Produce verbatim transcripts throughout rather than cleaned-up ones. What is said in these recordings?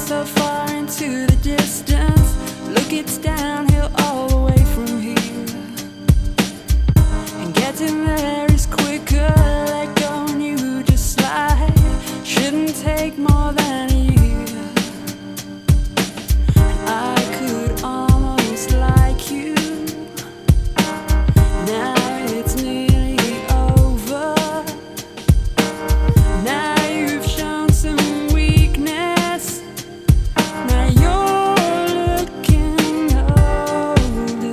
so far into the distance. Look, it's downhill all the way from here, and getting there is quicker. Let go and you just slide. Shouldn't take more than a year. And I could almost like you. Now it's nearly over. Now you've shown some weakness. Now you're looking older.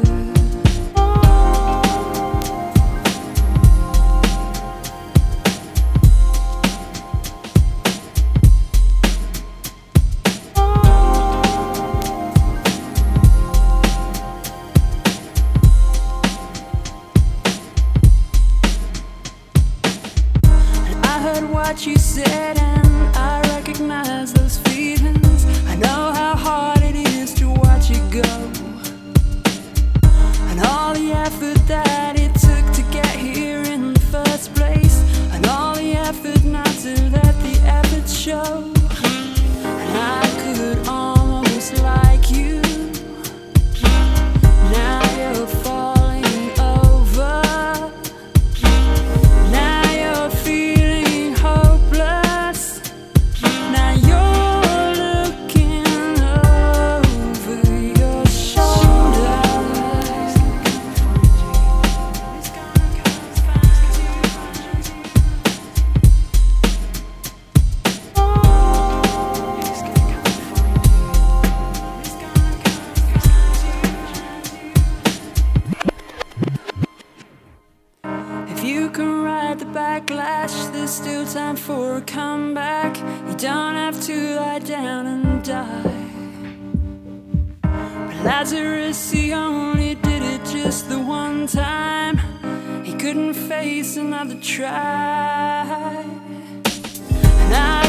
I heard what you said and I recognize those feelings. I know how hard it is to watch it go, and all the effort that it took to get here in the first place, and all the effort not to let the effort show. And I could almost like you. Now you're falling over. Now you're feeling hopeless. Now you're looking over your shoulder. If you can ride the backlash, there's still time for a comeback. You don't have to lie down and die. But Lazarus, he only did it just the one time. He couldn't face another try. And I